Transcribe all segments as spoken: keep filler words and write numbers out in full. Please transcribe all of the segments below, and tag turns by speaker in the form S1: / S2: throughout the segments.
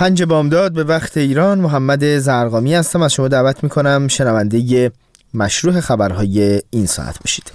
S1: پنج بامداد به وقت ایران. محمد زرقامی هستم. از شما دعوت میکنم شنونده مشروع خبرهای این ساعت باشید.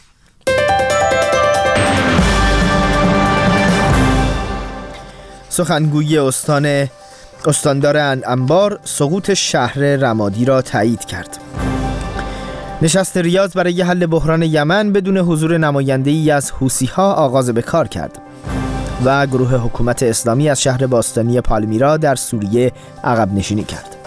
S1: سخنگوی استان استاندار انبار سقوط شهر رمادی را تایید کرد. نشست ریاض برای حل بحران یمن بدون حضور نماینده‌ای از حوثی‌ها آغاز به کار کرد. و گروه حکومت اسلامی از شهر باستانی پالمیرا در سوریه عقب نشینی کرد.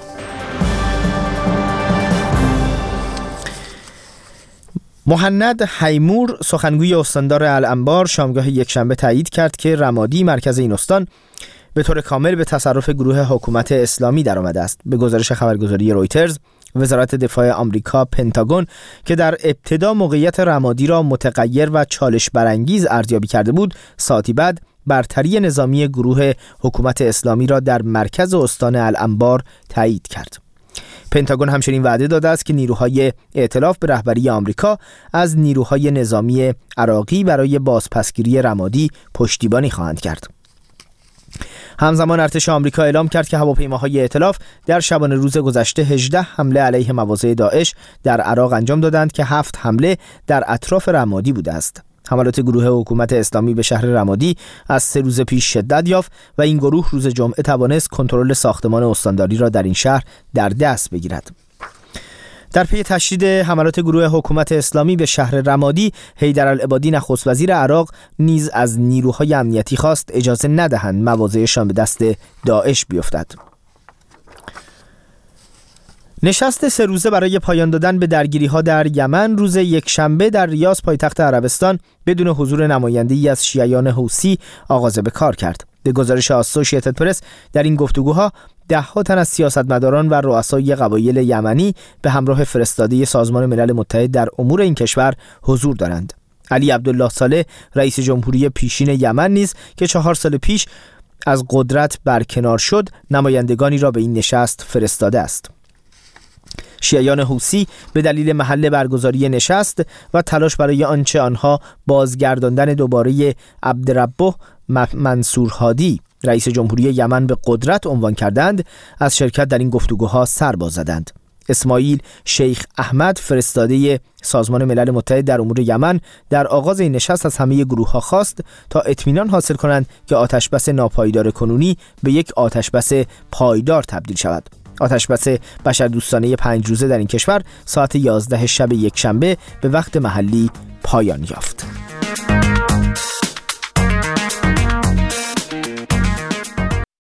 S1: مهند حیمور سخنگوی استاندار الانبار شامگاه یکشنبه تایید کرد که رمادی مرکز این استان به طور کامل به تصرف گروه حکومت اسلامی درآمده است. به گزارش خبرگزاری رویترز، وزارت دفاع آمریکا پنتاگون که در ابتدا موقعیت رمادی را متغیر و چالش برانگیز ارزیابی کرده بود، ساعتی بعد برتری نظامی گروه حکومت اسلامی را در مرکز استان الانبار تایید کرد. پنتاگون همچنین وعده داده است که نیروهای ائتلاف به رهبری آمریکا از نیروهای نظامی عراقی برای بازپسگیری رمادی پشتیبانی خواهند کرد. همزمان ارتش آمریکا اعلام کرد که هواپیماهای ائتلاف در شبانه روز گذشته هجده حمله علیه مواضع داعش در عراق انجام دادند که هفت حمله در اطراف رمادی بوده است. حملات گروه حکومت اسلامی به شهر رمادی از سه روز پیش شدت یافت و این گروه روز جمعه توانست کنترل ساختمان استانداری را در این شهر در دست بگیرد. در پی تشدید حملات گروه حکومت اسلامی به شهر رمادی، حیدرالعبادی نخست وزیر عراق نیز از نیروهای امنیتی خواست اجازه ندهند مواضعشان به دست داعش بیفتد. نشست سه روزه برای پایان دادن به درگیری‌ها در یمن روز یکشنبه در ریاض پایتخت عربستان بدون حضور نماینده‌ای از شیعیان حوثی آغاز به کار کرد. به گزارش آسوشییتد پرس، در این گفتگوها ده ها تن از سیاستمداران و رؤسای قبایل یمنی به همراه فرستاده سازمان ملل متحد در امور این کشور حضور دارند. علی عبدالله صالح رئیس جمهوری پیشین یمن نیز که چهار سال پیش از قدرت برکنار شد، نمایندگانی را به این نشست فرستاده است. شیعیان حوثی به دلیل محل برگزاری نشست و تلاش برای آنچه آنها بازگرداندن دوباره عبدربه منصور هادی رئیس جمهوری یمن به قدرت عنوان کردند، از شرکت در این گفتگوها سر باز زدند. اسماعیل شیخ احمد فرستاده سازمان ملل متحد در امور یمن در آغاز این نشست از همه گروه‌ها خواست تا اطمینان حاصل کنند که آتشبس ناپایدار کنونی به یک آتشبس پایدار تبدیل شود. آتشبس بشردوستانه پنج روزه در این کشور ساعت یازده شب یکشنبه به وقت محلی پایان یافت.